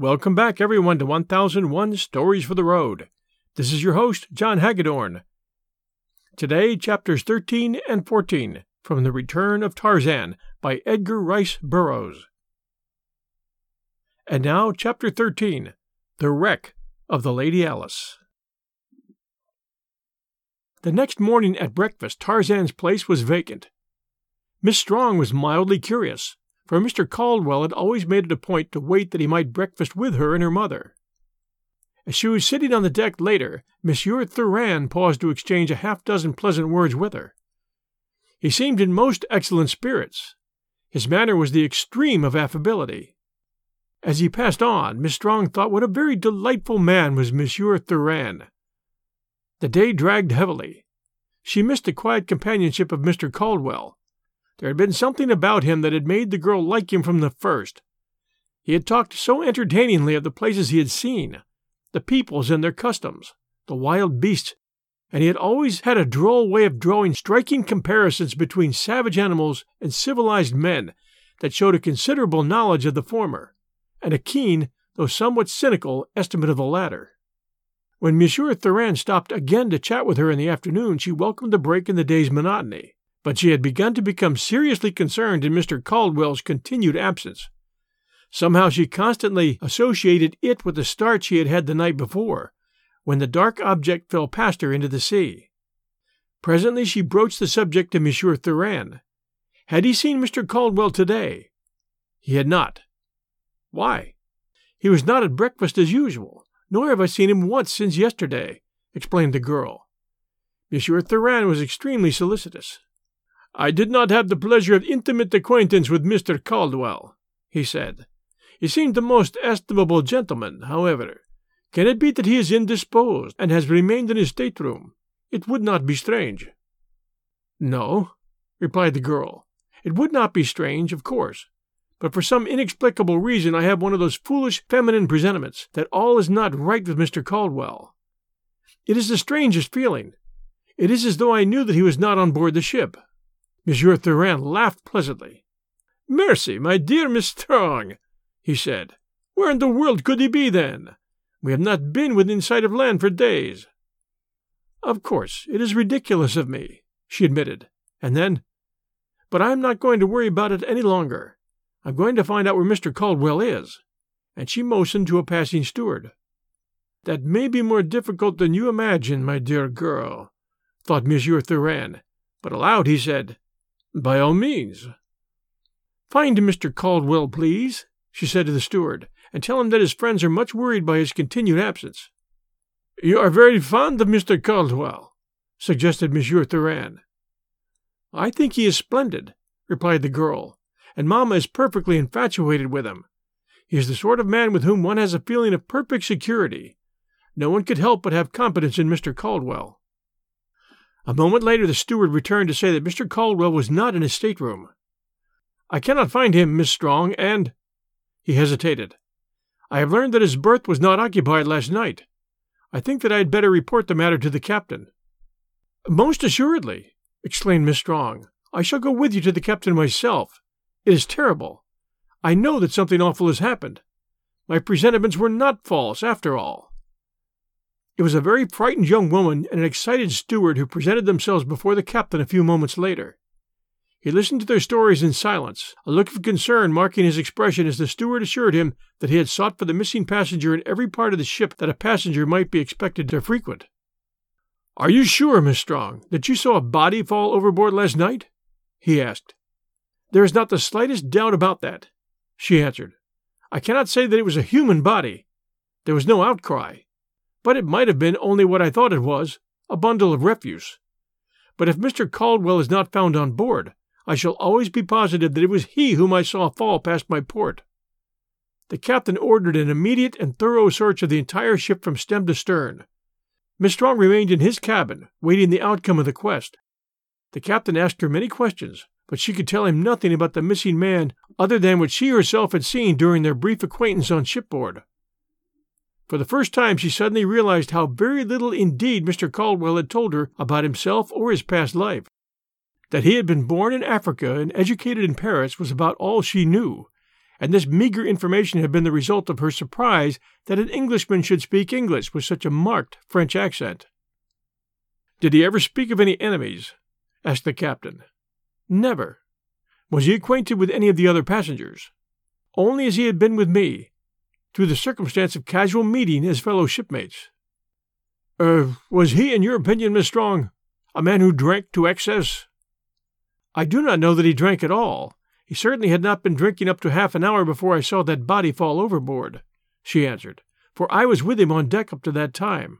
Welcome back, everyone, to 1001 Stories for the Road. This is your host, John Hagedorn. Today, chapters 13 and 14 from The Return of Tarzan by Edgar Rice Burroughs. And now, chapter 13, The Wreck of the Lady Alice. The next morning at breakfast, Tarzan's place was vacant. Miss Strong was mildly curious, for Mr. Caldwell had always made it a point to wait that he might breakfast with her and her mother. As she was sitting on the deck later, Monsieur Thuran paused to exchange a half-dozen pleasant words with her. He seemed in most excellent spirits. His manner was the extreme of affability. As he passed on, Miss Strong thought what a very delightful man was Monsieur Thuran. The day dragged heavily. She missed the quiet companionship of Mr. Caldwell. There had been something about him that had made the girl like him from the first. He had talked so entertainingly of the places he had seen, the peoples and their customs, the wild beasts, and he had always had a droll way of drawing striking comparisons between savage animals and civilized men that showed a considerable knowledge of the former, and a keen, though somewhat cynical, estimate of the latter. When Monsieur Thuran stopped again to chat with her in the afternoon, she welcomed the break in the day's monotony. But she had begun to become seriously concerned in Mr. Caldwell's continued absence. Somehow she constantly associated it with the start she had had the night before, when the dark object fell past her into the sea. Presently she broached the subject to Monsieur Thuran. Had he seen Mr. Caldwell today? He had not. Why? He was not at breakfast as usual, nor have I seen him once since yesterday, explained the girl. Monsieur Thuran was extremely solicitous. I did not have the pleasure of intimate acquaintance with Mr. Caldwell, he said. He seemed the most estimable gentleman, however. Can it be that he is indisposed, and has remained in his stateroom? It would not be strange. No, replied the girl. It would not be strange, of course. But for some inexplicable reason I have one of those foolish feminine presentiments that all is not right with Mr. Caldwell. It is the strangest feeling. It is as though I knew that he was not on board the ship. Monsieur Thuran laughed pleasantly. Mercy, my dear Miss Strong, he said. Where in the world could he be, then? We have not been within sight of land for days. Of course, it is ridiculous of me, she admitted, and then, but I am not going to worry about it any longer. I'm going to find out where Mr. Caldwell is, and she motioned to a passing steward. That may be more difficult than you imagine, my dear girl, thought Monsieur Thuran, but aloud he said, By all means. Find Mr. Caldwell, please, she said to the steward, and tell him that his friends are much worried by his continued absence. You are very fond of Mr. Caldwell, suggested Monsieur Thuran. I think he is splendid, replied the girl, and Mamma is perfectly infatuated with him. He is the sort of man with whom one has a feeling of perfect security. No one could help but have confidence in Mr. Caldwell. A moment later the steward returned to say that Mr. Caldwell was not in his stateroom. I cannot find him, Miss Strong, and— He hesitated. I have learned that his berth was not occupied last night. I think that I had better report the matter to the captain. Most assuredly, exclaimed Miss Strong. I shall go with you to the captain myself. It is terrible. I know that something awful has happened. My presentiments were not false, after all. It was a very frightened young woman and an excited steward who presented themselves before the captain a few moments later. He listened to their stories in silence, a look of concern marking his expression as the steward assured him that he had sought for the missing passenger in every part of the ship that a passenger might be expected to frequent. Are you sure, Miss Strong, that you saw a body fall overboard last night? He asked. There is not the slightest doubt about that, she answered. I cannot say that it was a human body. There was no outcry. But it might have been only what I thought it was, a bundle of refuse. But if Mr. Caldwell is not found on board, I shall always be positive that it was he whom I saw fall past my port. The captain ordered an immediate and thorough search of the entire ship from stem to stern. Miss Strong remained in his cabin, waiting the outcome of the quest. The captain asked her many questions, but she could tell him nothing about the missing man other than what she herself had seen during their brief acquaintance on shipboard. For the first time she suddenly realized how very little indeed Mr. Caldwell had told her about himself or his past life. That he had been born in Africa and educated in Paris was about all she knew, and this meager information had been the result of her surprise that an Englishman should speak English with such a marked French accent. "Did he ever speak of any enemies?" asked the captain. "Never." "Was he acquainted with any of the other passengers?" "Only as he had been with me, through the circumstance of casual meeting as fellow shipmates." Was he, in your opinion, Miss Strong, a man who drank to excess?" "I do not know that he drank at all. He certainly had not been drinking up to half an hour before I saw that body fall overboard," she answered, "for I was with him on deck up to that time."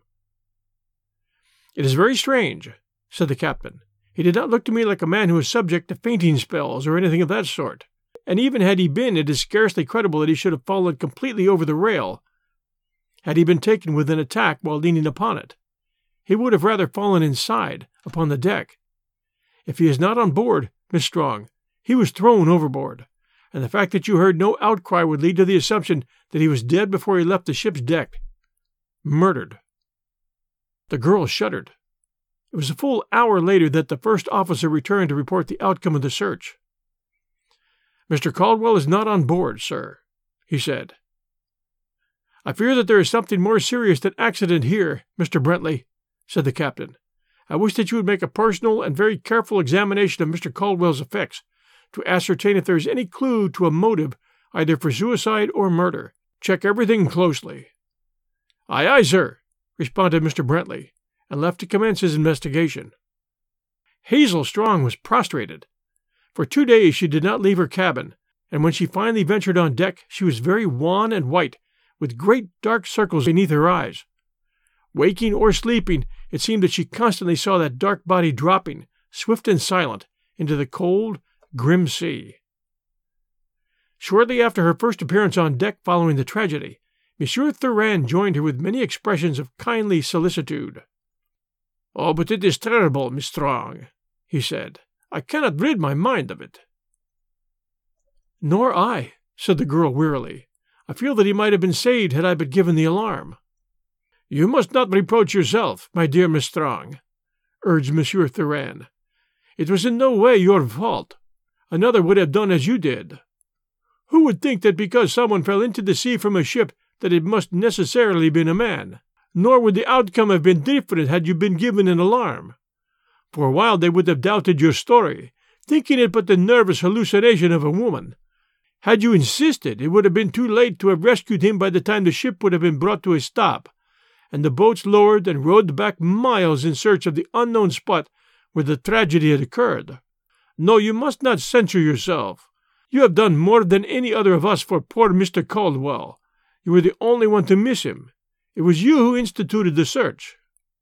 "It is very strange," said the captain. "He did not look to me like a man who was subject to fainting spells or anything of that sort, and even had he been, it is scarcely credible that he should have fallen completely over the rail. Had he been taken with an attack while leaning upon it, he would have rather fallen inside, upon the deck. If he is not on board, Miss Strong, he was thrown overboard, and the fact that you heard no outcry would lead to the assumption that he was dead before he left the ship's deck. Murdered." The girl shuddered. It was a full hour later that the first officer returned to report the outcome of the search. "Mr. Caldwell is not on board, sir," he said. "I fear that there is something more serious than accident here, Mr. Bentley," said the captain. "I wish that you would make a personal and very careful examination of Mr. Caldwell's effects, to ascertain if there is any clue to a motive either for suicide or murder. Check everything closely." "Aye, aye, sir," responded Mr. Bentley, and left to commence his investigation. Hazel Strong was prostrated. For 2 days she did not leave her cabin, and when she finally ventured on deck she was very wan and white, with great dark circles beneath her eyes. Waking or sleeping, it seemed that she constantly saw that dark body dropping, swift and silent, into the cold, grim sea. Shortly after her first appearance on deck following the tragedy, Monsieur Thuran joined her with many expressions of kindly solicitude. "Oh, but it is terrible, Miss Strong," he said. "I cannot rid my mind of it." "Nor I," said the girl wearily. "I feel that he might have been saved had I but given the alarm." "You must not reproach yourself, my dear Miss Strong," urged Monsieur Thuran. "It was in no way your fault. Another would have done as you did. Who would think that because someone fell into the sea from a ship that it must necessarily been a man? Nor would the outcome have been different had you been given an alarm. For a while they would have doubted your story, thinking it but the nervous hallucination of a woman. Had you insisted, it would have been too late to have rescued him by the time the ship would have been brought to a stop, and the boats lowered and rowed back miles in search of the unknown spot where the tragedy had occurred. No, you must not censure yourself. You have done more than any other of us for poor Mr. Caldwell. You were the only one to miss him. It was you who instituted the search."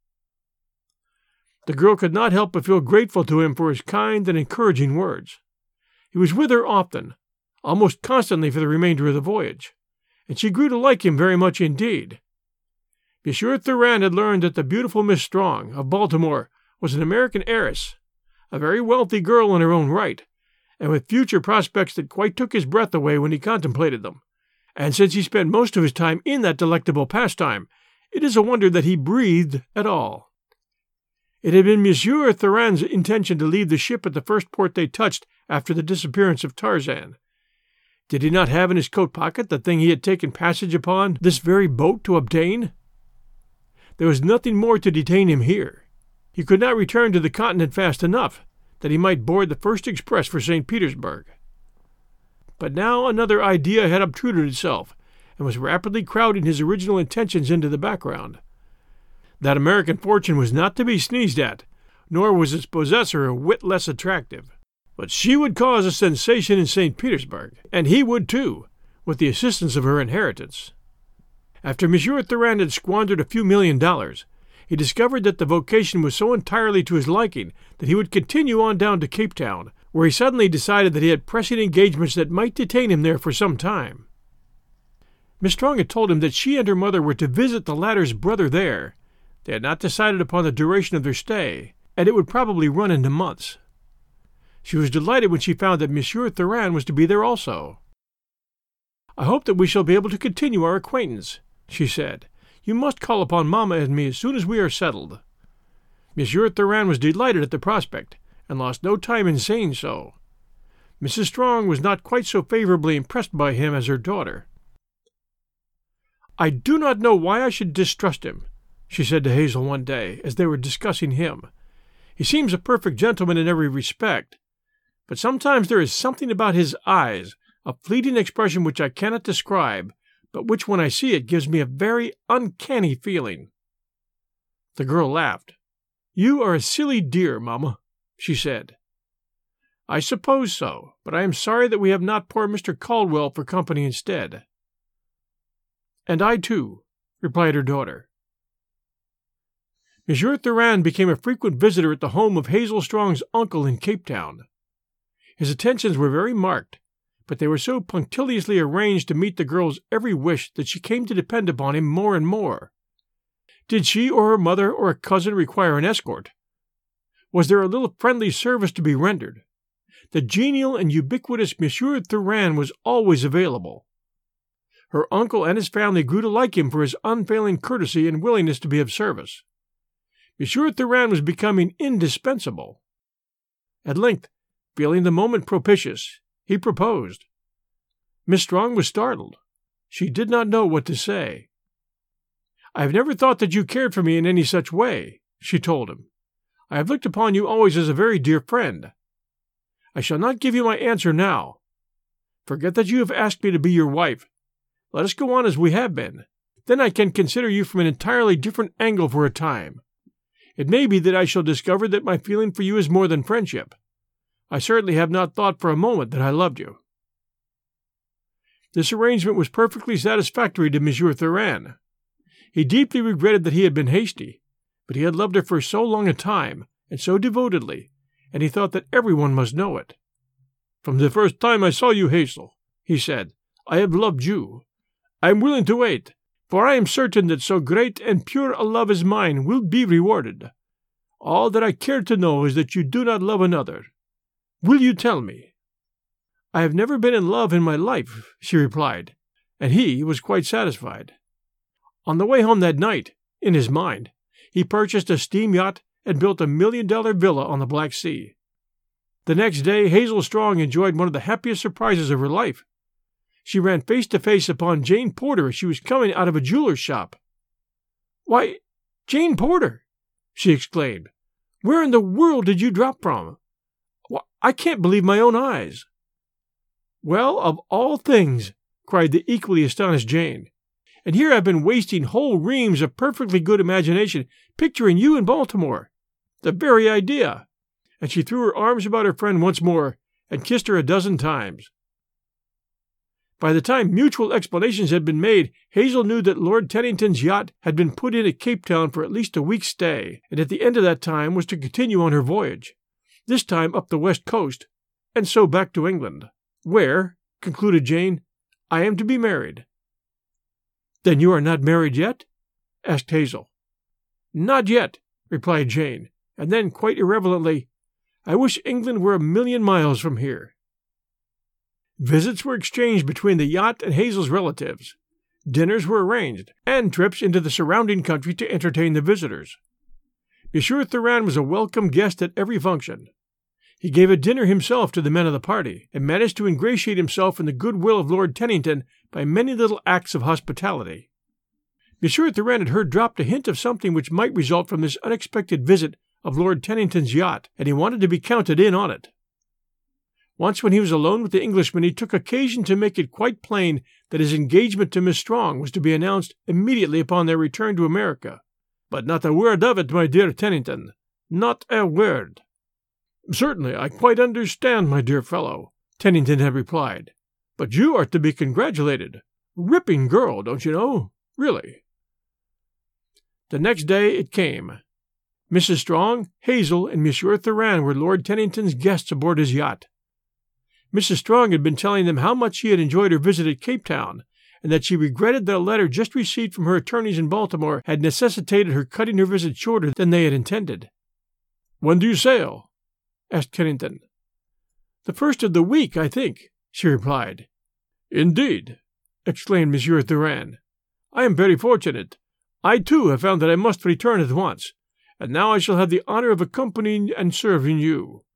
The girl could not help but feel grateful to him for his kind and encouraging words. He was with her often, almost constantly for the remainder of the voyage, and she grew to like him very much indeed. Monsieur Thuran had learned that the beautiful Miss Strong, of Baltimore, was an American heiress, a very wealthy girl in her own right, and with future prospects that quite took his breath away when he contemplated them. And since he spent most of his time in that delectable pastime, it is a wonder that he breathed at all. It had been Monsieur Thuran's intention to leave the ship at the first port they touched after the disappearance of Tarzan. Did he not have in his coat pocket the thing he had taken passage upon this very boat to obtain? There was nothing more to detain him here. He could not return to the continent fast enough, that he might board the first express for St. Petersburg. But now another idea had obtruded itself, and was rapidly crowding his original intentions into the background. That American fortune was not to be sneezed at, nor was its possessor a whit less attractive. But she would cause a sensation in St. Petersburg, and he would too, with the assistance of her inheritance. After Monsieur Thuran had squandered a few $1,000,000, he discovered that the vocation was so entirely to his liking that he would continue on down to Cape Town, where he suddenly decided that he had pressing engagements that might detain him there for some time. Miss Strong had told him that she and her mother were to visit the latter's brother there. They had not decided upon the duration of their stay, and it would probably run into months. She was delighted when she found that Monsieur Thuran was to be there also. "I hope that we shall be able to continue our acquaintance," she said. "You must call upon Mamma and me as soon as we are settled." Monsieur Thuran was delighted at the prospect, and lost no time in saying so. Mrs. Strong was not quite so favorably impressed by him as her daughter. "I do not know why I should distrust him," she said to Hazel one day, as they were discussing him. "He seems a perfect gentleman in every respect, but sometimes there is something about his eyes, a fleeting expression which I cannot describe, but which when I see it gives me a very uncanny feeling." The girl laughed. "You are a silly dear, Mamma," she said. "I suppose so, but I am sorry that we have not poor Mr. Caldwell for company instead." "And I too," replied her daughter. Monsieur Thuran became a frequent visitor at the home of Hazel Strong's uncle in Cape Town. His attentions were very marked, but they were so punctiliously arranged to meet the girl's every wish that she came to depend upon him more and more. Did she or her mother or a cousin require an escort? Was there a little friendly service to be rendered? The genial and ubiquitous Monsieur Thuran was always available. Her uncle and his family grew to like him for his unfailing courtesy and willingness to be of service. Monsieur Thuran was becoming indispensable. At length, feeling the moment propitious, he proposed. Miss Strong was startled. She did not know what to say. "I have never thought that you cared for me in any such way," she told him. "I have looked upon you always as a very dear friend. I shall not give you my answer now. Forget that you have asked me to be your wife. Let us go on as we have been. Then I can consider you from an entirely different angle for a time. It may be that I shall discover that my feeling for you is more than friendship. I certainly have not thought for a moment that I loved you." This arrangement was perfectly satisfactory to Monsieur Thuran. He deeply regretted that he had been hasty, but he had loved her for so long a time, and so devotedly, and he thought that everyone must know it. "From the first time I saw you, Hazel," he said, "I have loved you. I am willing to wait, for I am certain that so great and pure a love as mine will be rewarded. All that I care to know is that you do not love another. Will you tell me?" "I have never been in love in my life," she replied, and he was quite satisfied. On the way home that night, in his mind, he purchased a steam yacht and built a $1 million villa on the Black Sea. The next day Hazel Strong enjoyed one of the happiest surprises of her life. She ran face to face upon Jane Porter as she was coming out of a jeweler's shop. "Why, Jane Porter!" she exclaimed. "Where in the world did you drop from? Why, I can't believe my own eyes." "Well, of all things!" cried the equally astonished Jane. "And here I've been wasting whole reams of perfectly good imagination picturing you in Baltimore. The very idea!" And she threw her arms about her friend once more and kissed her a dozen times. By the time mutual explanations had been made, Hazel knew that Lord Tennington's yacht had been put in at Cape Town for at least a week's stay, and at the end of that time was to continue on her voyage, this time up the west coast, and so back to England, where, concluded Jane, I am to be married. "Then you are not married yet?" asked Hazel. "Not yet," replied Jane, and then, quite irrelevantly, "I wish England were 1,000,000 miles from here." Visits were exchanged between the yacht and Hazel's relatives. Dinners were arranged, and trips into the surrounding country to entertain the visitors. Monsieur Thuran was a welcome guest at every function. He gave a dinner himself to the men of the party, and managed to ingratiate himself in the goodwill of Lord Tennington by many little acts of hospitality. Monsieur Thuran had heard dropped a hint of something which might result from this unexpected visit of Lord Tennington's yacht, and he wanted to be counted in on it. Once when he was alone with the Englishman, he took occasion to make it quite plain that his engagement to Miss Strong was to be announced immediately upon their return to America. "But not a word of it, my dear Tennington. Not a word." "Certainly, I quite understand, my dear fellow," Tennington had replied. "But you are to be congratulated. Ripping girl, don't you know? Really." The next day it came. Mrs. Strong, Hazel, and Monsieur Thuran were Lord Tennington's guests aboard his yacht. Mrs. Strong had been telling them how much she had enjoyed her visit at Cape Town, and that she regretted that a letter just received from her attorneys in Baltimore had necessitated her cutting her visit shorter than they had intended. "When do you sail?" asked Tennington. "The first of the week, I think," she replied. "Indeed!" exclaimed Monsieur Thuran. "I am very fortunate. I, too, have found that I must return at once, and now I shall have the honor of accompanying and serving you.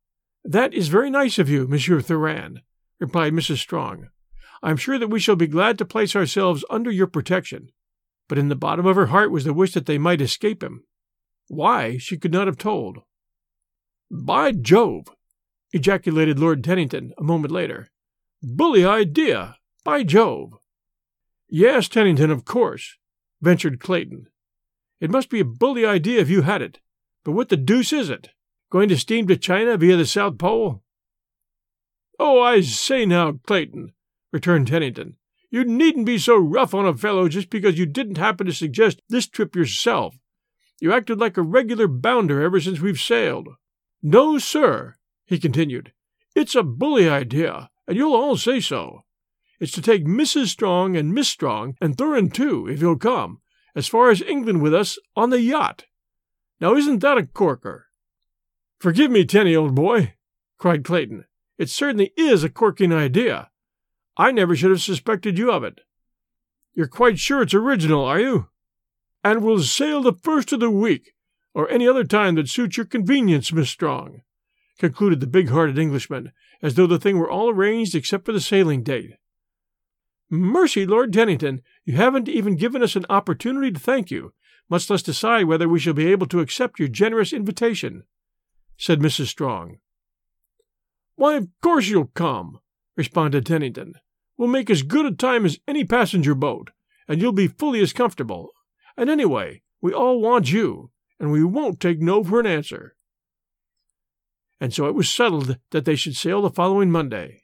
"That is very nice of you, Monsieur Thuran," replied Mrs. Strong. "I am sure that we shall be glad to place ourselves under your protection." But in the bottom of her heart was the wish that they might escape him. Why, she could not have told. "By Jove!" ejaculated Lord Tennington a moment later. "Bully idea! By Jove!" "Yes, Tennington, of course," ventured Clayton. "It must be a bully idea if you had it. But what the deuce is it? Going to steam to China via the South Pole?" "Oh, I say now, Clayton," returned Tennington, "you needn't be so rough on a fellow just because you didn't happen to suggest this trip yourself. You acted like a regular bounder ever since we've sailed. No, sir," he continued, "it's a bully idea, and you'll all say so. It's to take Mrs. Strong and Miss Strong, and Thuran too, if he'll come, as far as England with us on the yacht. Now isn't that a corker?" "Forgive me, Tenny, old boy," cried Clayton. "It certainly is a corking idea. I never should have suspected you of it. You're quite sure it's original, are you? And we'll sail the first of the week, or any other time that suits your convenience, Miss Strong," concluded the big-hearted Englishman, as though the thing were all arranged except for the sailing date. "Mercy, Lord Tennington, you haven't even given us an opportunity to thank you, much less decide whether we shall be able to accept your generous invitation," said Mrs. Strong. "Why, of course you'll come," responded Tennington. "We'll make as good a time as any passenger boat, and you'll be fully as comfortable. And anyway, we all want you, and we won't take no for an answer." And so it was settled that they should sail the following Monday.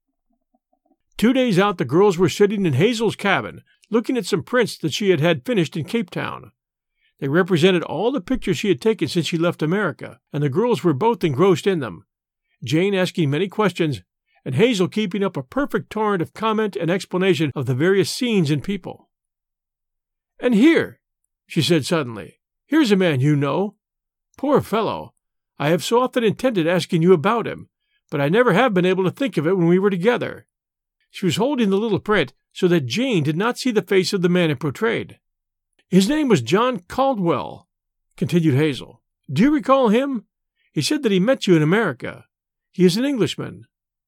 2 days out, the girls were sitting in Hazel's cabin, looking at some prints that she had had finished in Cape Town. They represented all the pictures she had taken since she left America, and the girls were both engrossed in them, Jane asking many questions, and Hazel keeping up a perfect torrent of comment and explanation of the various scenes and people. "And here," she said suddenly, "here's a man you know. Poor fellow! I have so often intended asking you about him, but I never have been able to think of it when we were together." She was holding the little print so that Jane did not see the face of the man it portrayed. "His name was John Caldwell," continued Hazel. "Do you recall him? He said that he met you in America. He is an Englishman."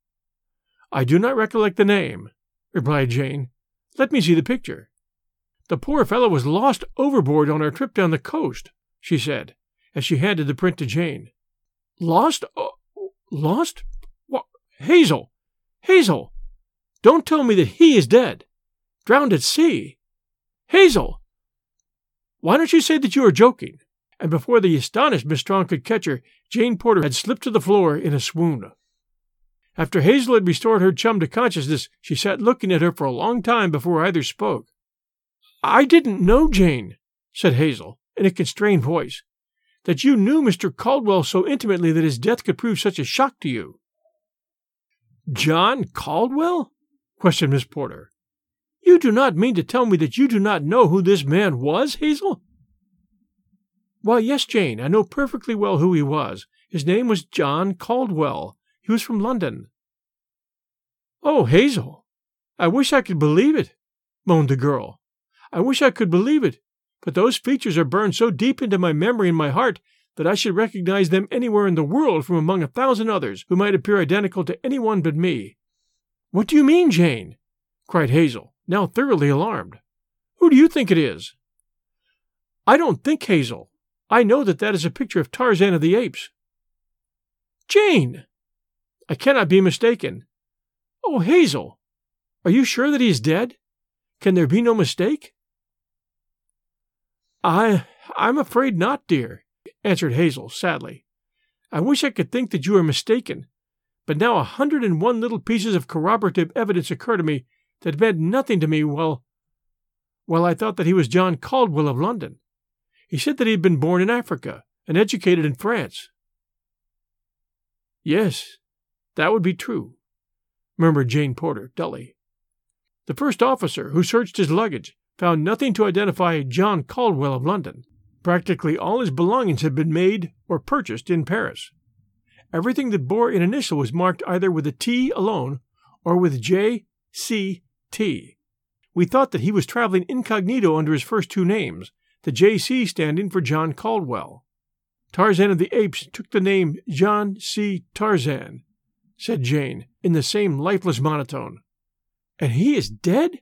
"I do not recollect the name," replied Jane. "Let me see the picture." "The poor fellow was lost overboard on our trip down the coast," she said, as she handed the print to Jane. "Lost? Lost? What? Hazel! Hazel! Don't tell me that he is dead! Drowned at sea! Hazel! Why don't you say that you are joking?" And before the astonished Miss Strong could catch her, Jane Porter had slipped to the floor in a swoon. After Hazel had restored her chum to consciousness, she sat looking at her for a long time before either spoke. "I didn't know, Jane," said Hazel, in a constrained voice, "that you knew Mr. Caldwell so intimately that his death could prove such a shock to you." "John Caldwell?" questioned Miss Porter. "You do not mean to tell me that you do not know who this man was, Hazel?" "Why, yes, Jane, I know perfectly well who he was. His name was John Caldwell. He was from London." "Oh, Hazel, I wish I could believe it," moaned the girl. "I wish I could believe it, but those features are burned so deep into my memory and my heart that I should recognize them anywhere in the world from among 1,000 others who might appear identical to any one but me." "What do you mean, Jane?" cried Hazel, now thoroughly alarmed. "Who do you think it is?" "I don't think, Hazel. I know that that is a picture of Tarzan of the Apes." "Jane! I cannot be mistaken. Oh, Hazel, are you sure that he is dead? Can there be no mistake?" I'm afraid not, dear," answered Hazel sadly. "I wish I could think that you are mistaken, but now 101 little pieces of corroborative evidence occur to me that meant nothing to me while I thought that he was John Caldwell of London. He said that he had been born in Africa and educated in France." "Yes, that would be true," murmured Jane Porter dully. "The first officer who searched his luggage found nothing to identify John Caldwell of London. Practically all his belongings had been made or purchased in Paris. Everything that bore an initial was marked either with a T alone or with J.C.T. We thought that he was traveling incognito under his first two names, the J.C. standing for John Caldwell." Tarzan of the Apes took the name John C. Tarzan," said Jane, in the same lifeless monotone. "And he is dead?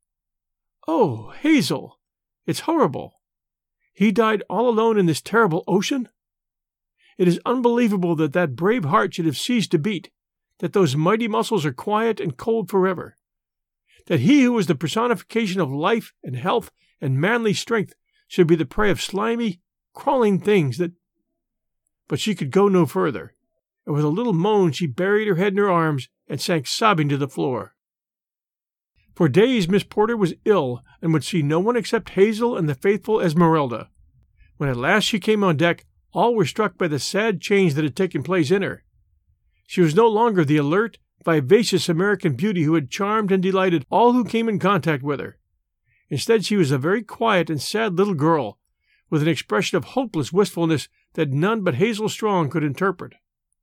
Oh, Hazel, it's horrible. He died all alone in this terrible ocean? It is unbelievable that that brave heart should have ceased to beat, that those mighty muscles are quiet and cold forever, that he who was the personification of life and health and manly strength should be the prey of slimy, crawling things that—" But she could go no further, and with a little moan she buried her head in her arms and sank sobbing to the floor. For days Miss Porter was ill and would see no one except Hazel and the faithful Esmeralda. When at last she came on deck, all were struck by the sad change that had taken place in her. She was no longer the alert, vivacious American beauty who had charmed and delighted all who came in contact with her. Instead, she was a very quiet and sad little girl, with an expression of hopeless wistfulness that none but Hazel Strong could interpret.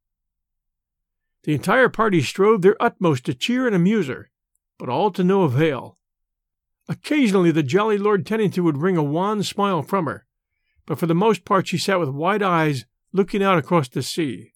The entire party strove their utmost to cheer and amuse her, but all to no avail. Occasionally the jolly Lord Tennington would wring a wan smile from her, but for the most part she sat with wide eyes looking out across the sea.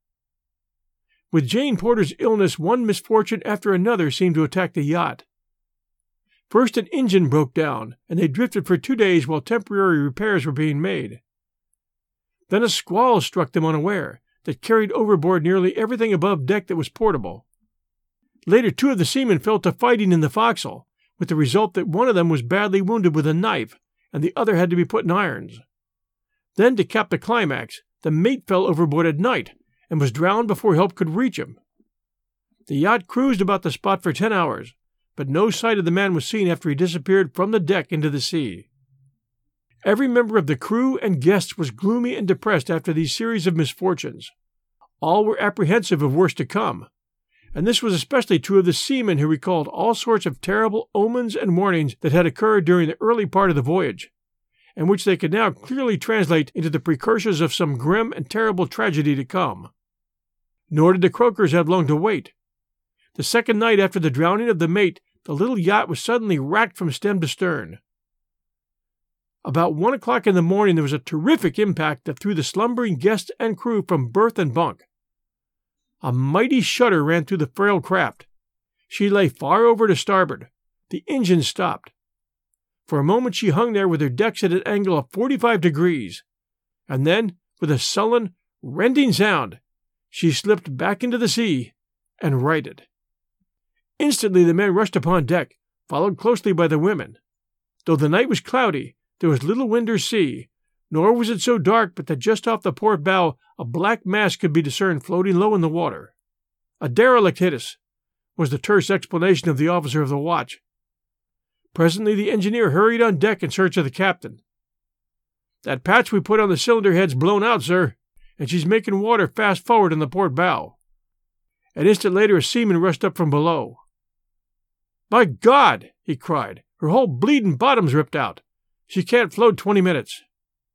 With Jane Porter's illness, one misfortune after another seemed to attack the yacht. First an engine broke down, and they drifted for 2 days while temporary repairs were being made. Then a squall struck them unaware, that carried overboard nearly everything above deck that was portable. Later 2 of the seamen fell to fighting in the forecastle, with the result that one of them was badly wounded with a knife, and the other had to be put in irons. Then, to cap the climax, the mate fell overboard at night, and was drowned before help could reach him. The yacht cruised about the spot for 10 hours, but no sight of the man was seen after he disappeared from the deck into the sea. Every member of the crew and guests was gloomy and depressed after these series of misfortunes. All were apprehensive of worse to come, and this was especially true of the seamen, who recalled all sorts of terrible omens and warnings that had occurred during the early part of the voyage, and which they could now clearly translate into the precursors of some grim and terrible tragedy to come. Nor did the croakers have long to wait. The second night after the drowning of the mate, the little yacht was suddenly racked from stem to stern. About 1 o'clock in the morning there was a terrific impact that threw the slumbering guests and crew from berth and bunk. A mighty shudder ran through the frail craft. She lay far over to starboard. The engine stopped. For a moment she hung there with her decks at an angle of 45 degrees, and then, with a sullen, rending sound, she slipped back into the sea and righted. Instantly the men rushed upon deck, followed closely by the women. Though the night was cloudy, there was little wind or sea, nor was it so dark but that just off the port bow a black mass could be discerned floating low in the water. "A derelict hit us," was the terse explanation of the officer of the watch. Presently the engineer hurried on deck in search of the captain. "That patch we put on the cylinder head's blown out, sir, and she's making water fast forward on the port bow." An instant later a seaman rushed up from below. "My God!" he cried. "Her whole bleeding bottom's ripped out. She can't float 20 minutes.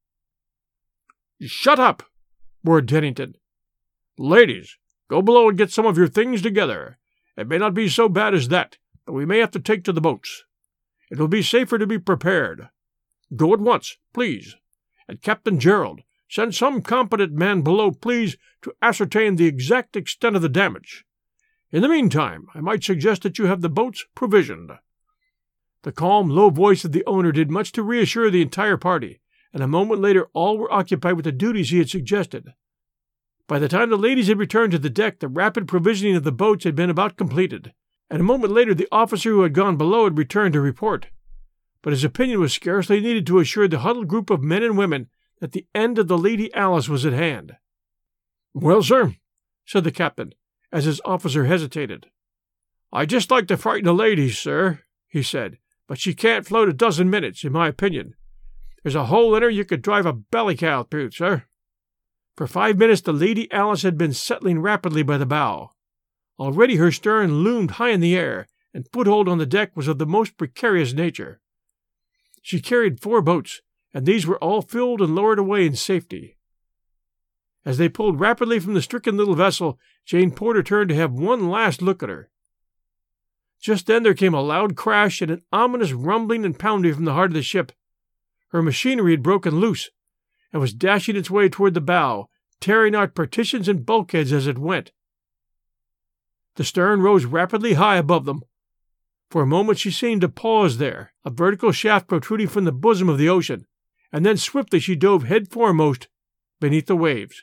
"Shut up!" roared Tennington. "Ladies, go below and get some of your things together. It may not be so bad as that, but we may have to take to the boats. It will be safer to be prepared. Go at once, please. And Captain Gerald, send some competent man below, please, to ascertain the exact extent of the damage. In the meantime, I might suggest that you have the boats provisioned." The calm, low voice of the owner did much to reassure the entire party, and a moment later all were occupied with the duties he had suggested. By the time the ladies had returned to the deck, the rapid provisioning of the boats had been about completed, and a moment later the officer who had gone below had returned to report. But his opinion was scarcely needed to assure the huddled group of men and women that the end of the Lady Alice was at hand. "Well, sir," said the captain, as his officer hesitated. "I'd just like to frighten the ladies, sir," he said, "but she can't float a dozen minutes, in my opinion. There's a hole in her you could drive a belly-cow through, sir." For 5 minutes the Lady Alice had been settling rapidly by the bow. Already her stern loomed high in the air, and foothold on the deck was of the most precarious nature. She carried 4 boats, and these were all filled and lowered away in safety. As they pulled rapidly from the stricken little vessel, Jane Porter turned to have one last look at her. Just then there came a loud crash and an ominous rumbling and pounding from the heart of the ship. Her machinery had broken loose, and was dashing its way toward the bow, tearing out partitions and bulkheads as it went. The stern rose rapidly high above them. For a moment she seemed to pause there, a vertical shaft protruding from the bosom of the ocean, and then swiftly she dove head foremost beneath the waves.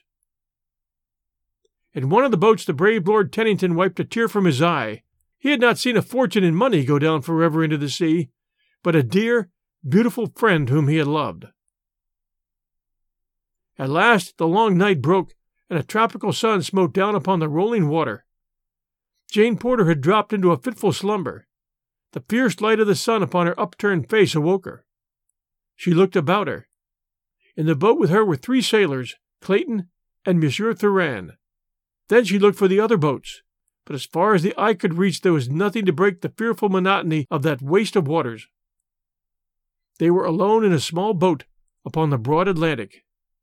In one of the boats the brave Lord Tennington wiped a tear from his eye. He had not seen a fortune in money go down forever into the sea, but a dear, beautiful friend whom he had loved. At last the long night broke, and a tropical sun smote down upon the rolling water. Jane Porter had dropped into a fitful slumber. The fierce light of the sun upon her upturned face awoke her. She looked about her. In the boat with her were 3 sailors, Clayton and Monsieur Thuran. Then she looked for the other boats, but as far as the eye could reach there was nothing to break the fearful monotony of that waste of waters. They were alone in a small boat upon the broad Atlantic.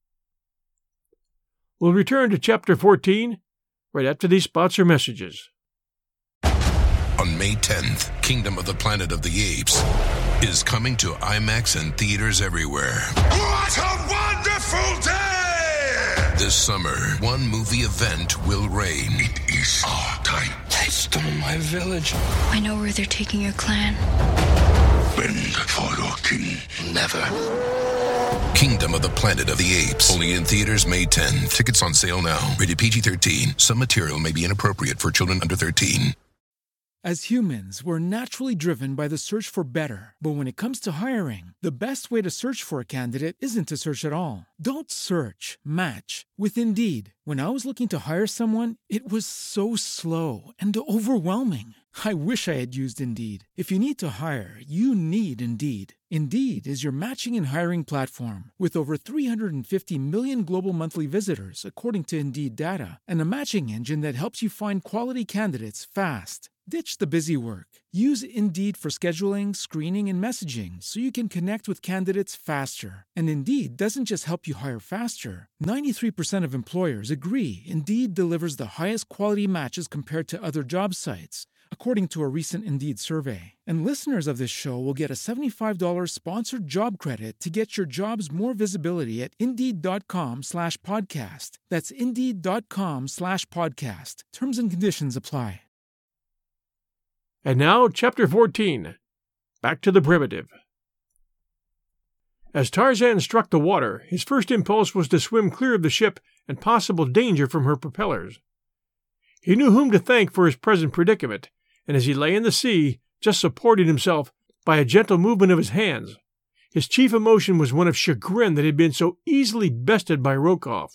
We'll return to Chapter 14 right after these sponsor messages. On May 10th, Kingdom of the Planet of the Apes is coming to IMAX and theaters everywhere. What a wonderful day! This summer, one movie event will reign. It is our time. They stole my village. I know where they're taking your clan. Bend for your king. Never. Kingdom of the Planet of the Apes. Only in theaters May 10. Tickets on sale now. Rated PG-13. Some material may be inappropriate for children under 13. As humans, we're naturally driven by the search for better. But when it comes to hiring, the best way to search for a candidate isn't to search at all. Don't search, match with Indeed. When I was looking to hire someone, it was so slow and overwhelming. I wish I had used Indeed. If you need to hire, you need Indeed. Indeed is your matching and hiring platform with over 350 million global monthly visitors, according to Indeed data, and a matching engine that helps you find quality candidates fast. Ditch the busy work. Use Indeed for scheduling, screening, and messaging so you can connect with candidates faster. And Indeed doesn't just help you hire faster. 93% of employers agree Indeed delivers the highest quality matches compared to other job sites, according to a recent Indeed survey. And listeners of this show will get a $75 sponsored job credit to get your jobs more visibility at Indeed.com/podcast. That's Indeed.com/podcast. Terms and conditions apply. And now, Chapter 14. Back to the primitive. As Tarzan struck the water, his first impulse was to swim clear of the ship and possible danger from her propellers. He knew whom to thank for his present predicament, and as he lay in the sea, just supporting himself by a gentle movement of his hands, his chief emotion was one of chagrin that he had been so easily bested by Rokoff.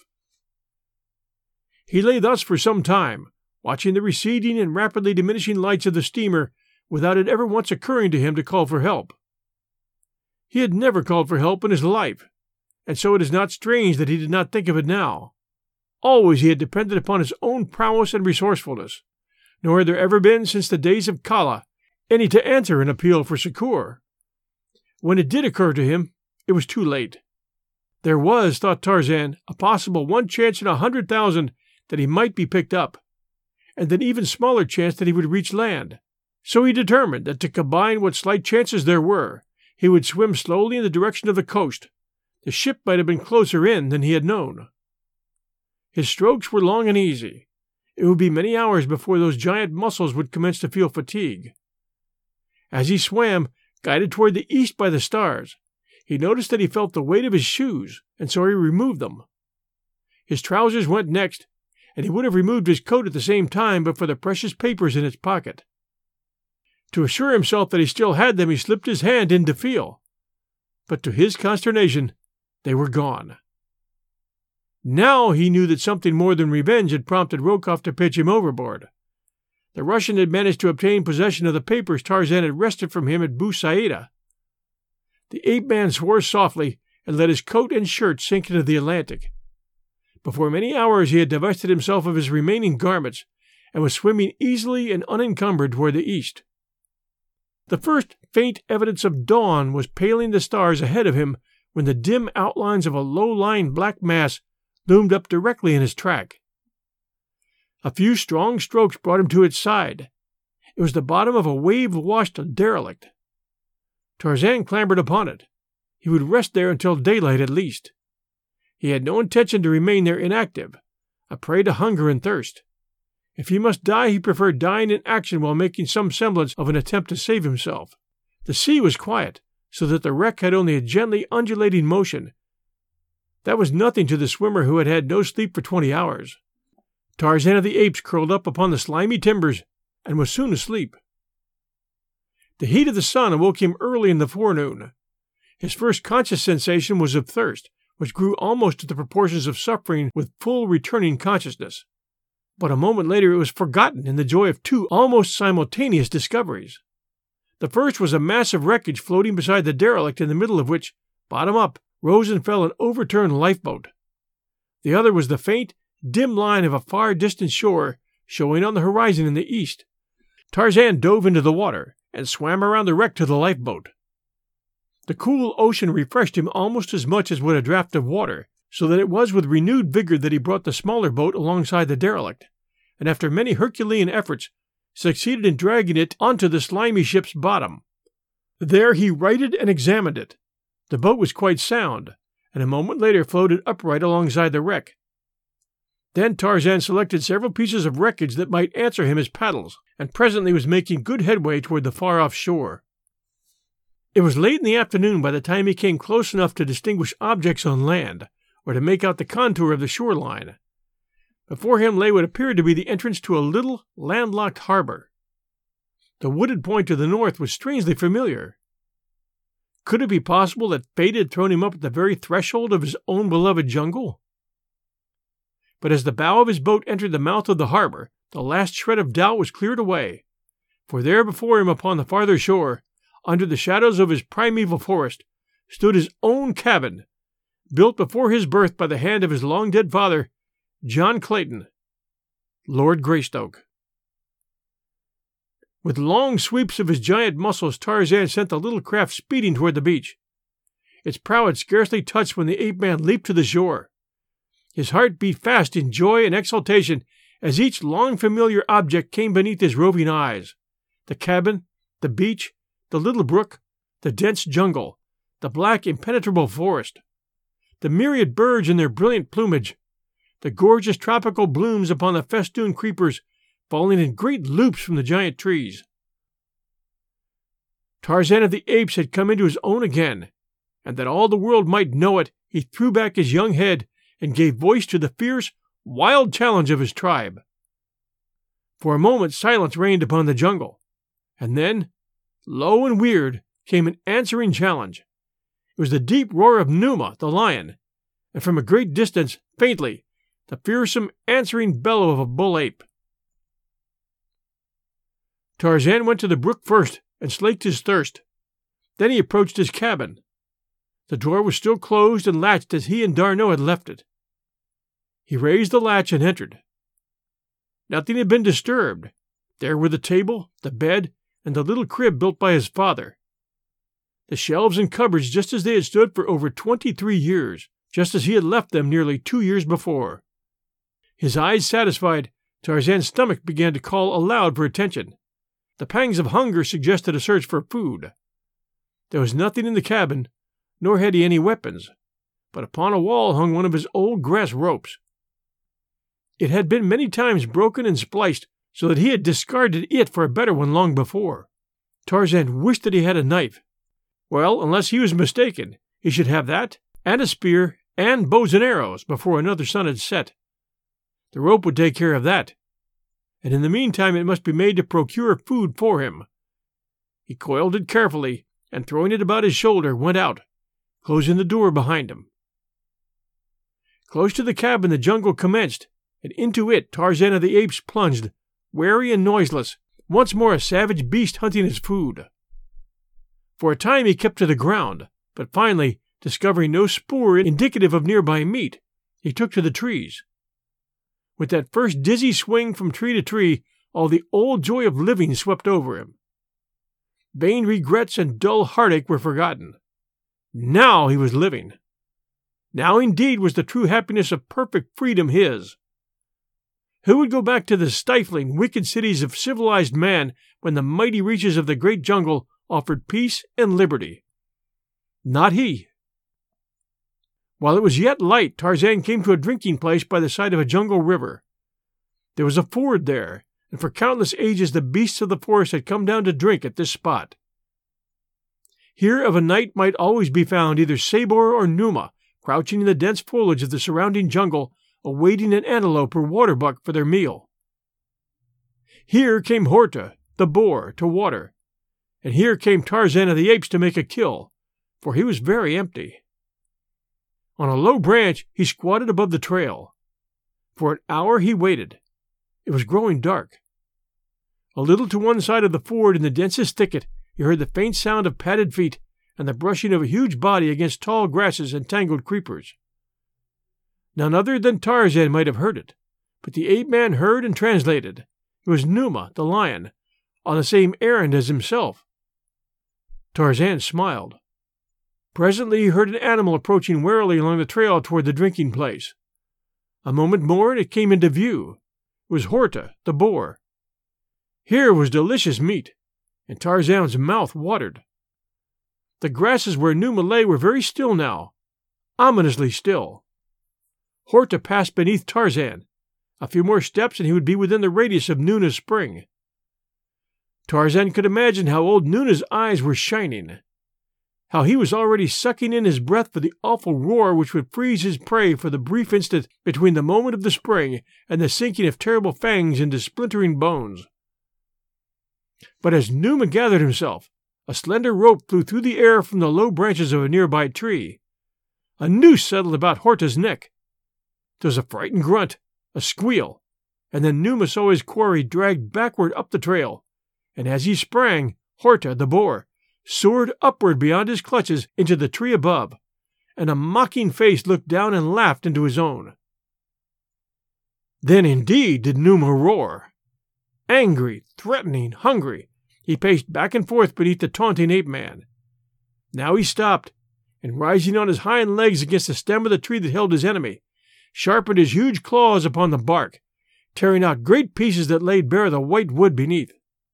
He lay thus for some time, watching the receding and rapidly diminishing lights of the steamer without it ever once occurring to him to call for help. He had never called for help in his life, and so it is not strange that he did not think of it now. Always he had depended upon his own prowess and resourcefulness, nor had there ever been, since the days of Kala, any to answer an appeal for succour. When it did occur to him, it was too late. There was, thought Tarzan, a possible 1 chance in 100,000 that he might be picked up, and an even smaller chance that he would reach land. So he determined that to combine what slight chances there were, he would swim slowly in the direction of the coast. The ship might have been closer in than he had known. His strokes were long and easy. It would be many hours before those giant muscles would commence to feel fatigue. As he swam, guided toward the east by the stars, he noticed that he felt the weight of his shoes, and so he removed them. His trousers went next, and he would have removed his coat at the same time but for the precious papers in its pocket. To assure himself that he still had them, he slipped his hand in to feel. But to his consternation, they were gone. Now he knew that something more than revenge had prompted Rokoff to pitch him overboard. The Russian had managed to obtain possession of the papers Tarzan had wrested from him at Bou Saada. The ape-man swore softly and let his coat and shirt sink into the Atlantic. Before many hours he had divested himself of his remaining garments and was swimming easily and unencumbered toward the east. The first faint evidence of dawn was paling the stars ahead of him when the dim outlines of a low-lying black mass loomed up directly in his track. A few strong strokes brought him to its side. It was the bottom of a wave-washed derelict. Tarzan clambered upon it. He would rest there until daylight at least. He had no intention to remain there inactive, a prey to hunger and thirst. If he must die, he preferred dying in action while making some semblance of an attempt to save himself. The sea was quiet, so that the wreck had only a gently undulating motion. That was nothing to the swimmer who had had no sleep for 20 hours. Tarzan of the Apes curled up upon the slimy timbers and was soon asleep. The heat of the sun awoke him early in the forenoon. His first conscious sensation was of thirst, which grew almost to the proportions of suffering with full returning consciousness. But a moment later it was forgotten in the joy of two almost simultaneous discoveries. The first was a mass of wreckage floating beside the derelict, in the middle of which, bottom up, rose and fell an overturned lifeboat. The other was the faint, dim line of a far distant shore showing on the horizon in the east. Tarzan dove into the water and swam around the wreck to the lifeboat. The cool ocean refreshed him almost as much as would a draught of water, so that it was with renewed vigor that he brought the smaller boat alongside the derelict, and after many Herculean efforts, succeeded in dragging it onto the slimy ship's bottom. There he righted and examined it. The boat was quite sound, and a moment later floated upright alongside the wreck. Then Tarzan selected several pieces of wreckage that might answer him as paddles, and presently was making good headway toward the far-off shore. It was late in the afternoon by the time he came close enough to distinguish objects on land, or to make out the contour of the shoreline. Before him lay what appeared to be the entrance to a little, landlocked harbor. The wooded point to the north was strangely familiar. Could it be possible that fate had thrown him up at the very threshold of his own beloved jungle? But as the bow of his boat entered the mouth of the harbor, the last shred of doubt was cleared away, for there before him upon the farther shore, under the shadows of his primeval forest, stood his own cabin, built before his birth by the hand of his long-dead father, John Clayton, Lord Greystoke. With long sweeps of his giant muscles, Tarzan sent the little craft speeding toward the beach. Its prow had scarcely touched when the ape-man leaped to the shore. His heart beat fast in joy and exultation as each long-familiar object came beneath his roving eyes. The cabin, the beach, the little brook, the dense jungle, the black impenetrable forest, the myriad birds in their brilliant plumage, the gorgeous tropical blooms upon the festooned creepers falling in great loops from the giant trees. Tarzan of the Apes had come into his own again, and that all the world might know it, he threw back his young head and gave voice to the fierce, wild challenge of his tribe. For a moment silence reigned upon the jungle, and then, low and weird, came an answering challenge. It was the deep roar of Numa, the lion, and from a great distance, faintly, the fearsome answering bellow of a bull ape. Tarzan went to the brook first and slaked his thirst. Then he approached his cabin. The door was still closed and latched as he and D'Arnot had left it. He raised the latch and entered. Nothing had been disturbed. There were the table, the bed, and the little crib built by his father. The shelves and cupboards just as they had stood for over 23 years, just as he had left them nearly 2 years before. His eyes satisfied, Tarzan's stomach began to call aloud for attention. The pangs of hunger suggested a search for food. There was nothing in the cabin, nor had he any weapons, but upon a wall hung one of his old grass ropes. It had been many times broken and spliced, so that he had discarded it for a better one long before. Tarzan wished that he had a knife. Well, unless he was mistaken, he should have that, and a spear, and bows and arrows before another sun had set. The rope would take care of that, and in the meantime it must be made to procure food for him. He coiled it carefully, and throwing it about his shoulder, went out, closing the door behind him. Close to the cabin the jungle commenced, and into it Tarzan of the Apes plunged, wary and noiseless, once more a savage beast hunting his food. For a time he kept to the ground, but finally, discovering no spoor indicative of nearby meat, he took to the trees. With that first dizzy swing from tree to tree, all the old joy of living swept over him. Vain regrets and dull heartache were forgotten. Now he was living. Now indeed was the true happiness of perfect freedom his. Who would go back to the stifling, wicked cities of civilized man when the mighty reaches of the great jungle offered peace and liberty? Not he. While it was yet light, Tarzan came to a drinking place by the side of a jungle river. There was a ford there, and for countless ages the beasts of the forest had come down to drink at this spot. Here of a night might always be found either Sabor or Numa, crouching in the dense foliage of the surrounding jungle, awaiting an antelope or waterbuck for their meal. Here came Horta, the boar, to water, and here came Tarzan of the Apes to make a kill, for he was very empty. On a low branch he squatted above the trail. For an hour he waited. It was growing dark. A little to one side of the ford in the densest thicket he heard the faint sound of padded feet and the brushing of a huge body against tall grasses and tangled creepers. None other than Tarzan might have heard it, but the ape-man heard and translated. It was Numa, the lion, on the same errand as himself. Tarzan smiled. Presently he heard an animal approaching warily along the trail toward the drinking place. A moment more and it came into view. It was Horta, the boar. Here was delicious meat, and Tarzan's mouth watered. The grasses where Numa lay were very still now, ominously still. Horta passed beneath Tarzan. A few more steps and he would be within the radius of Nuna's spring. Tarzan could imagine how old Nuna's eyes were shining, how he was already sucking in his breath for the awful roar which would freeze his prey for the brief instant between the moment of the spring and the sinking of terrible fangs into splintering bones. But as Numa gathered himself, a slender rope flew through the air from the low branches of a nearby tree. A noose settled about Horta's neck. There was a frightened grunt, a squeal, and then Numa saw his quarry dragged backward up the trail, and as he sprang, Horta, the boar, soared upward beyond his clutches into the tree above, and a mocking face looked down and laughed into his own. Then indeed did Numa roar. Angry, threatening, hungry, he paced back and forth beneath the taunting ape-man. Now he stopped, and rising on his hind legs against the stem of the tree that held his enemy, sharpened his huge claws upon the bark, tearing out great pieces that laid bare the white wood beneath.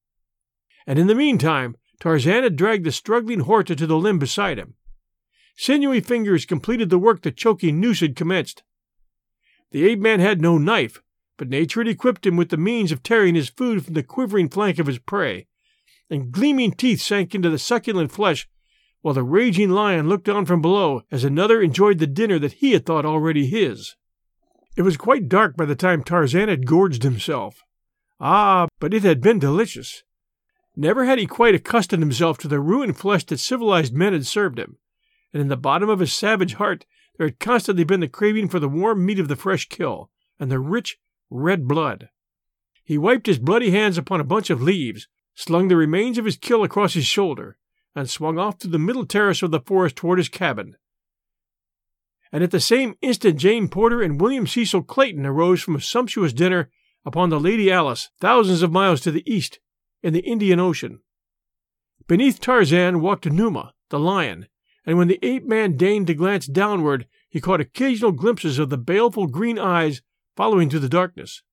And in the meantime, Tarzan had dragged the struggling Horta to the limb beside him. Sinewy fingers completed the work the choking noose had commenced. The ape-man had no knife, but nature had equipped him with the means of tearing his food from the quivering flank of his prey, and gleaming teeth sank into the succulent flesh, while the raging lion looked on from below as another enjoyed the dinner that he had thought already his. It was quite dark by the time Tarzan had gorged himself. Ah, but it had been delicious. Never had he quite accustomed himself to the ruined flesh that civilized men had served him, and in the bottom of his savage heart there had constantly been the craving for the warm meat of the fresh kill, and the rich, red blood. He wiped his bloody hands upon a bunch of leaves, slung the remains of his kill across his shoulder, and swung off through the middle terrace of the forest toward his cabin. And at the same instant Jane Porter and William Cecil Clayton arose from a sumptuous dinner upon the Lady Alice, thousands of miles to the east, in the Indian Ocean. Beneath Tarzan walked Numa, the lion, and when the ape-man deigned to glance downward, he caught occasional glimpses of the baleful green eyes following through the darkness.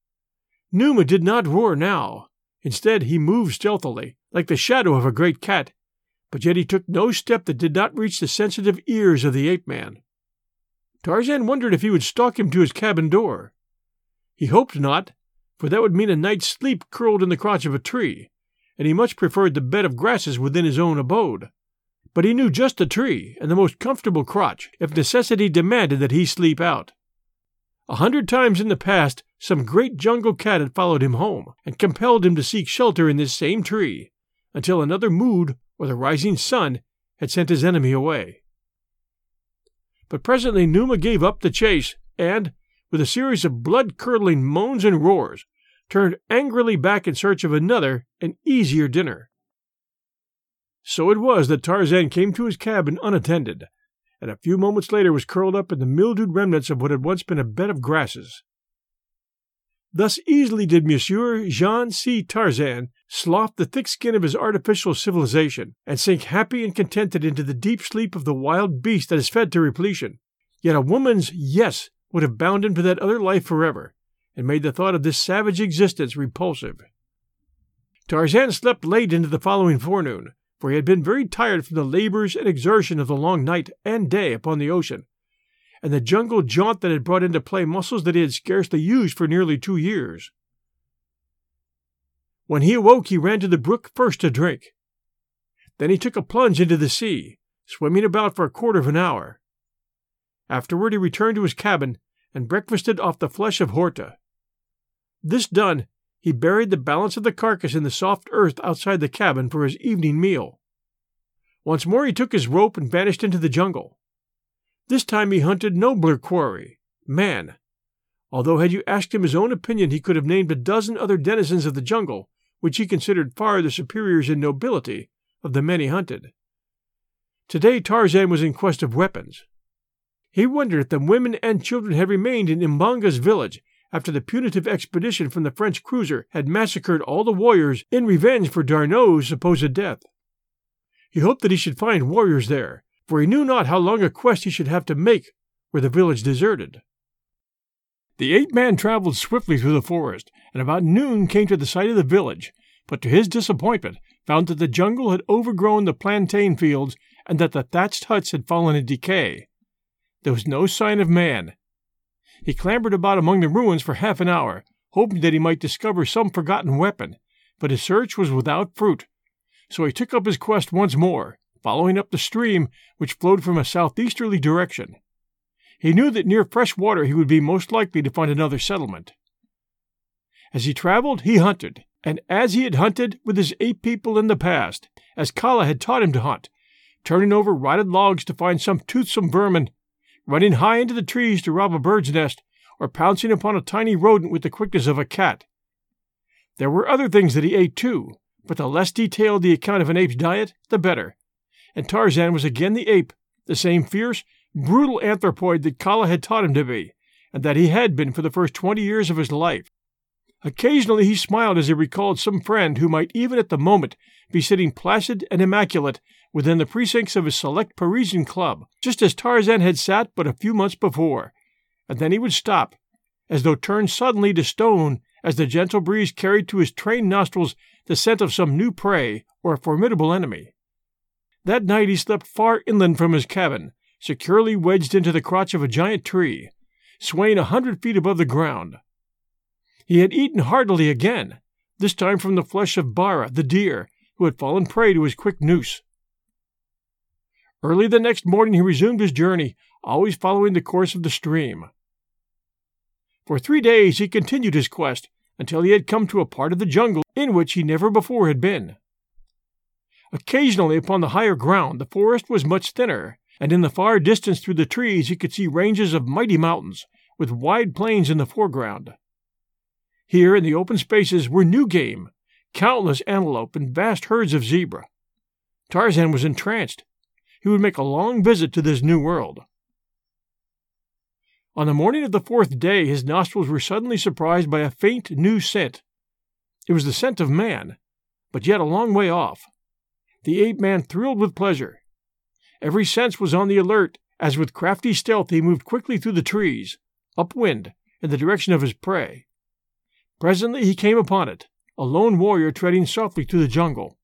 Numa did not roar now. Instead, he moved stealthily, like the shadow of a great cat, but yet he took no step that did not reach the sensitive ears of the ape-man. Tarzan wondered if he would stalk him to his cabin door. He hoped not, for that would mean a night's sleep curled in the crotch of a tree, and he much preferred the bed of grasses within his own abode. But he knew just the tree, and the most comfortable crotch, if necessity demanded that he sleep out. 100 times in the past, some great jungle cat had followed him home, and compelled him to seek shelter in this same tree, until another mood or the rising sun had sent his enemy away. But presently Numa gave up the chase, and, with a series of blood-curdling moans and roars, turned angrily back in search of another and easier dinner. So it was that Tarzan came to his cabin unattended, and a few moments later was curled up in the mildewed remnants of what had once been a bed of grasses. Thus easily did Monsieur Jean C. Tarzan slough the thick skin of his artificial civilization, and sink happy and contented into the deep sleep of the wild beast that is fed to repletion. Yet a woman's yes would have bound him to that other life forever, and made the thought of this savage existence repulsive. Tarzan slept late into the following forenoon, for he had been very tired from the labors and exertion of the long night and day upon the ocean, and the jungle jaunt that had brought into play muscles that he had scarcely used for nearly 2 years. When he awoke, he ran to the brook first to drink. Then he took a plunge into the sea, swimming about for a quarter of an hour. Afterward he returned to his cabin and breakfasted off the flesh of Horta. This done, he buried the balance of the carcass in the soft earth outside the cabin for his evening meal. Once more he took his rope and vanished into the jungle. This time he hunted nobler quarry, man, although had you asked him his own opinion he could have named a dozen other denizens of the jungle which he considered far the superiors in nobility of the men he hunted. Today Tarzan was in quest of weapons. He wondered if the women and children had remained in Mbanga's village after the punitive expedition from the French cruiser had massacred all the warriors in revenge for D'Arnot's supposed death. He hoped that he should find warriors there, for he knew not how long a quest he should have to make were the village deserted. The ape-man traveled swiftly through the forest, and about noon came to the site of the village, but to his disappointment found that the jungle had overgrown the plantain fields and that the thatched huts had fallen in decay. There was no sign of man. He clambered about among the ruins for half an hour, hoping that he might discover some forgotten weapon, but his search was without fruit. So he took up his quest once more, following up the stream which flowed from a southeasterly direction. He knew that near fresh water he would be most likely to find another settlement. As he traveled, he hunted, and as he had hunted with his ape people in the past, as Kala had taught him to hunt, turning over rotted logs to find some toothsome vermin, running high into the trees to rob a bird's nest, or pouncing upon a tiny rodent with the quickness of a cat. There were other things that he ate too, but the less detailed the account of an ape's diet, the better, and Tarzan was again the ape, the same fierce, brutal anthropoid that Kala had taught him to be, and that he had been for the first 20 years of his life. Occasionally he smiled as he recalled some friend who might even at the moment be sitting placid and immaculate within the precincts of his select Parisian club, just as Tarzan had sat but a few months before, and then he would stop, as though turned suddenly to stone as the gentle breeze carried to his trained nostrils the scent of some new prey or a formidable enemy. That night he slept far inland from his cabin, securely wedged into the crotch of a giant tree, swaying 100 feet above the ground. He had eaten heartily again, this time from the flesh of Bara, the deer, who had fallen prey to his quick noose. Early the next morning he resumed his journey, always following the course of the stream. For 3 days he continued his quest, until he had come to a part of the jungle in which he never before had been. Occasionally upon the higher ground the forest was much thinner, and in the far distance through the trees he could see ranges of mighty mountains, with wide plains in the foreground. Here in the open spaces were new game, countless antelope and vast herds of zebra. Tarzan was entranced. He would make a long visit to this new world. On the morning of the 4th day his nostrils were suddenly surprised by a faint new scent. It was the scent of man, but yet a long way off. The ape-man thrilled with pleasure. Every sense was on the alert, as with crafty stealth he moved quickly through the trees, upwind, in the direction of his prey. Presently he came upon it, a lone warrior treading softly through the jungle.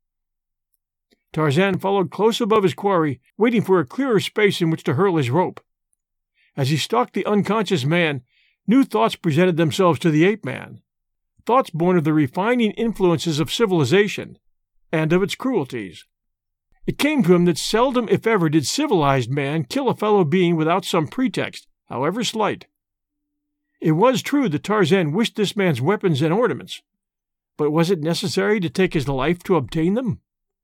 Tarzan followed close above his quarry, waiting for a clearer space in which to hurl his rope. As he stalked the unconscious man, new thoughts presented themselves to the ape-man, thoughts born of the refining influences of civilization, and of its cruelties. It came to him that seldom, if ever, did civilized man kill a fellow being without some pretext, however slight. It was true that Tarzan wished this man's weapons and ornaments, but was it necessary to take his life to obtain them?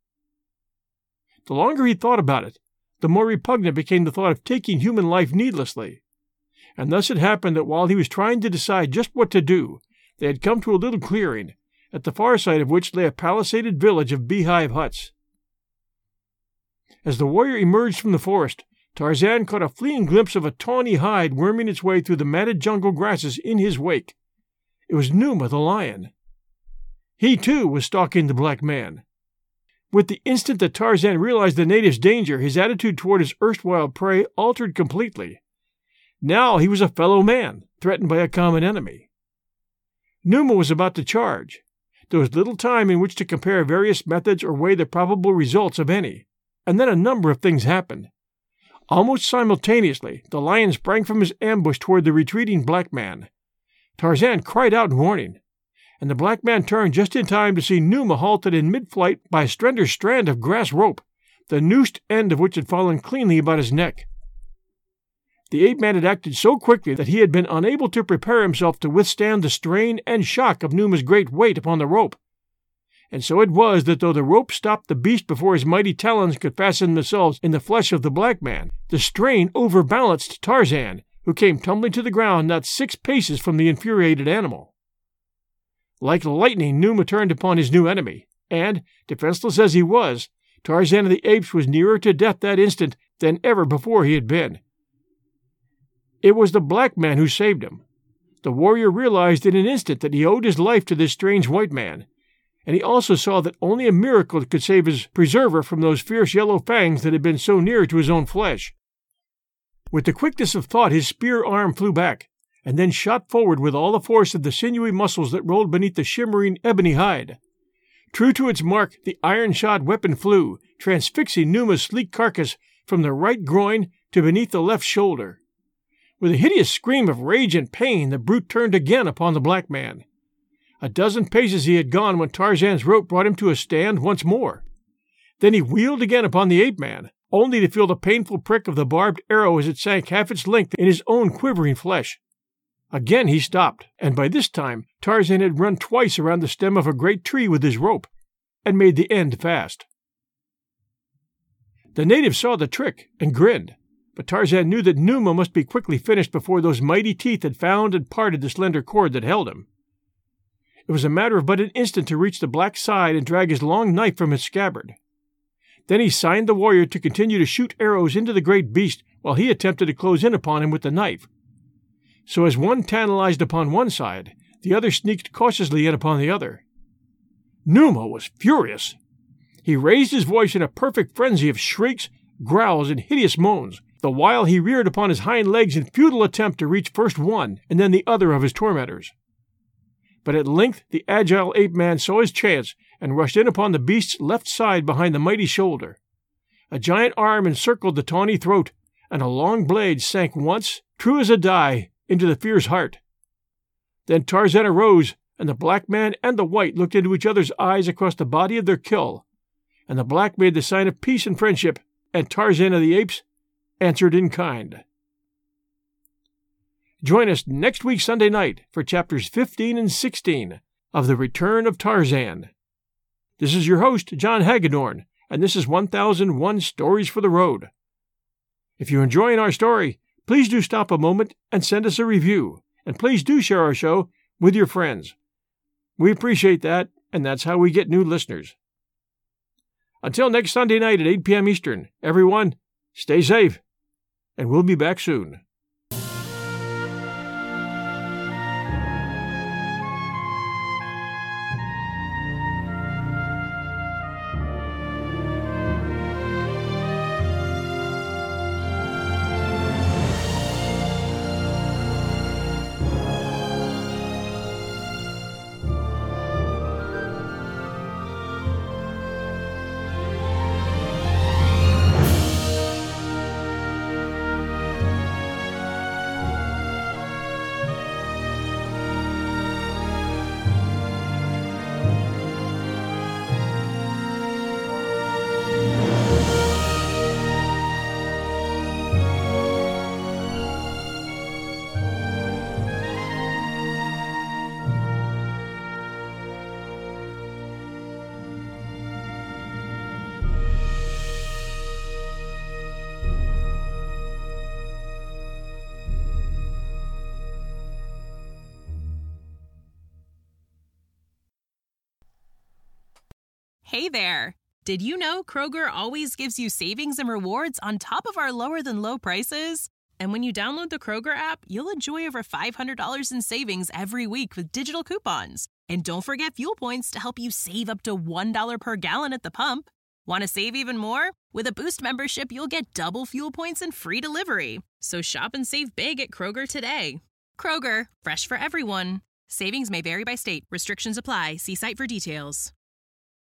The longer he thought about it, the more repugnant became the thought of taking human life needlessly, and thus it happened that while he was trying to decide just what to do, they had come to a little clearing, at the far side of which lay a palisaded village of beehive huts. As the warrior emerged from the forest, Tarzan caught a fleeting glimpse of a tawny hide worming its way through the matted jungle grasses in his wake. It was Numa the lion. He, too, was stalking the black man. With the instant that Tarzan realized the native's danger, his attitude toward his erstwhile prey altered completely. Now he was a fellow man, threatened by a common enemy. Numa was about to charge. There was little time in which to compare various methods or weigh the probable results of any, and then a number of things happened. Almost simultaneously, the lion sprang from his ambush toward the retreating black man. Tarzan cried out in warning, and the black man turned just in time to see Numa halted in mid-flight by a slender strand of grass rope, the noosed end of which had fallen cleanly about his neck. The ape-man had acted so quickly that he had been unable to prepare himself to withstand the strain and shock of Numa's great weight upon the rope. And so it was that though the rope stopped the beast before his mighty talons could fasten themselves in the flesh of the black man, the strain overbalanced Tarzan, who came tumbling to the ground not 6 paces from the infuriated animal. Like lightning, Numa turned upon his new enemy, and, defenseless as he was, Tarzan of the Apes was nearer to death that instant than ever before he had been. It was the black man who saved him. The warrior realized in an instant that he owed his life to this strange white man, and he also saw that only a miracle could save his preserver from those fierce yellow fangs that had been so near to his own flesh. With the quickness of thought, his spear arm flew back, and then shot forward with all the force of the sinewy muscles that rolled beneath the shimmering ebony hide. True to its mark, the iron-shod weapon flew, transfixing Numa's sleek carcass from the right groin to beneath the left shoulder. With a hideous scream of rage and pain, the brute turned again upon the black man. A dozen paces he had gone when Tarzan's rope brought him to a stand once more. Then he wheeled again upon the ape-man, only to feel the painful prick of the barbed arrow as it sank half its length in his own quivering flesh. Again he stopped, and by this time Tarzan had run twice around the stem of a great tree with his rope, and made the end fast. The native saw the trick and grinned, but Tarzan knew that Numa must be quickly finished before those mighty teeth had found and parted the slender cord that held him. It was a matter of but an instant to reach the black's side and drag his long knife from its scabbard. Then he signed the warrior to continue to shoot arrows into the great beast while he attempted to close in upon him with the knife. So as one tantalized upon one side, the other sneaked cautiously in upon the other. Numa was furious. He raised his voice in a perfect frenzy of shrieks, growls, and hideous moans, the while he reared upon his hind legs in futile attempt to reach first one and then the other of his tormentors. But at length the agile ape-man saw his chance and rushed in upon the beast's left side behind the mighty shoulder. A giant arm encircled the tawny throat, and a long blade sank once, true as a die, into the fierce heart. Then Tarzan arose, and the black man and the white looked into each other's eyes across the body of their kill, and the black made the sign of peace and friendship, and Tarzan of the Apes answered in kind. Join us next week Sunday night for chapters 15 and 16 of The Return of Tarzan. This is your host, John Hagedorn, and this is 1001 Stories for the Road. If you're enjoying our story, please do stop a moment and send us a review, and please do share our show with your friends. We appreciate that, and that's how we get new listeners. Until next Sunday night at 8 p.m. Eastern, everyone, stay safe, and we'll be back soon. Hey there! Did you know Kroger always gives you savings and rewards on top of our lower-than-low prices? And when you download the Kroger app, you'll enjoy over $500 in savings every week with digital coupons. And don't forget fuel points to help you save up to $1 per gallon at the pump. Want to save even more? With a Boost membership, you'll get double fuel points and free delivery. So shop and save big at Kroger today. Kroger, fresh for everyone. Savings may vary by state. Restrictions apply. See site for details.